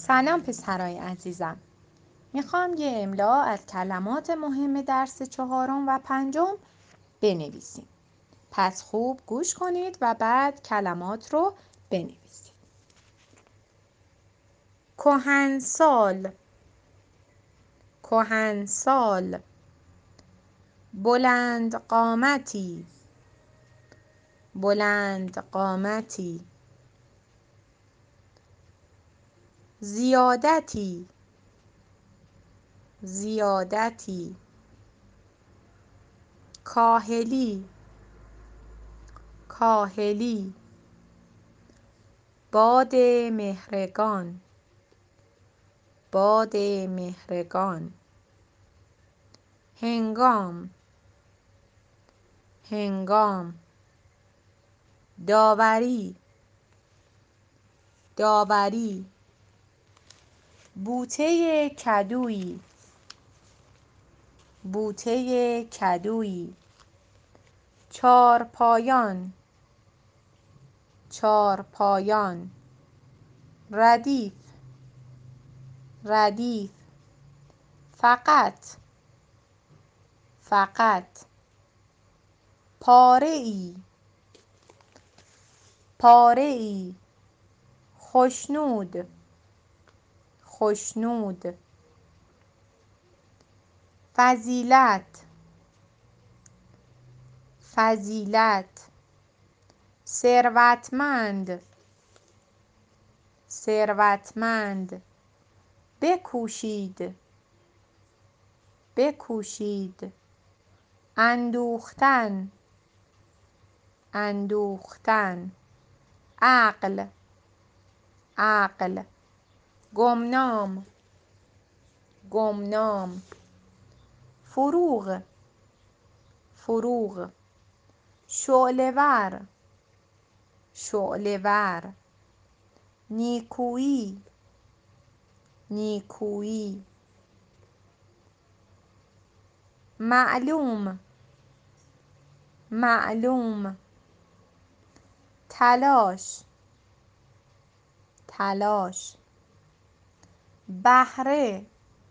سلام پسرای عزیزم. میخوام یه املا از کلمات مهم درس 4 و 5 بنویسیم. پس خوب گوش کنید و بعد کلمات رو بنویسید. کهنسال، کهنسال. بلند قامتی، بلند قامتی. زیادتی، زیادتی. کاهلی، کاهلی. باد مهرگان، باد مهرگان. هنگام، هنگام. داوری، داوری. بوته کدویی، بوته کدویی. چارپایان، چارپایان. ردیف، ردیف. فقط، فقط. پاره‌ای، پاره‌ای. خشنود، خشنود. فضیلت، فضیلت. ثروتمند، ثروتمند. بکوشید، بکوشید. اندوختن، اندوختن. عقل، عقل. گمنام، گمنام. فروغ، فروغ. شعله‌ور، شعله‌ور. نیکویی، نیکویی. معلوم، معلوم. تلاش، تلاش. بهره،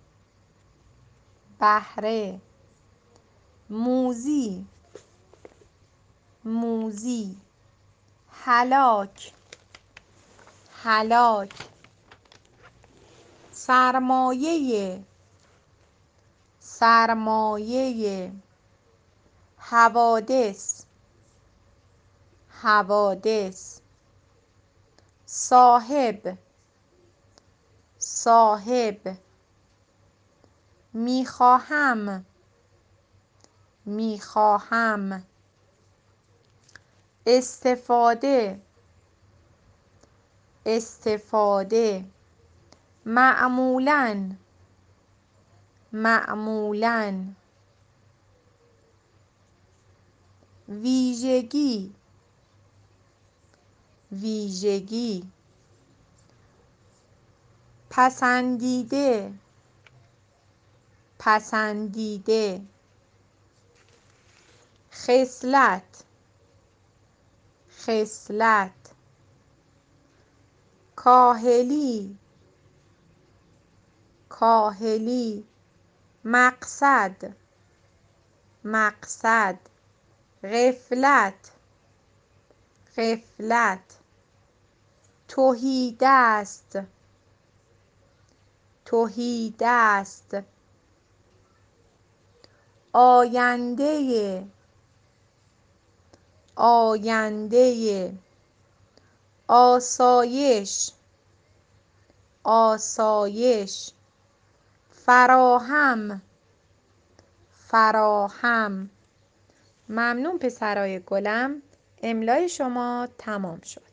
بهره. موذی، موذی. هلاک، هلاک. سرمایه، سرمایه. حوادث، حوادث. صاحب، صاحب. میخواهم، میخواهم. استفاده، استفاده. معمولاً، معمولاً. ویژگی، ویژگی. پسندیده، پسندیده. خصلت، خصلت. کاهلی، کاهلی. مقصد، مقصد. غفلت، غفلت. تهیدست، تهیدست. آینده، آینده. آسایش، آسایش. فراهم، فراهم. ممنون پسرای گلم. املای شما تمام شد.